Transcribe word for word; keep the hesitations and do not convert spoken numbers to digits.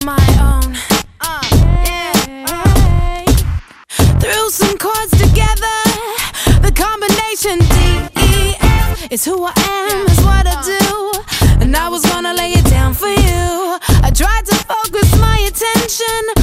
my own. Uh, yeah. Threw some chords together. The combination D E F is who I am, is what I do. And I was gonna lay it down for you. I tried to focus my attention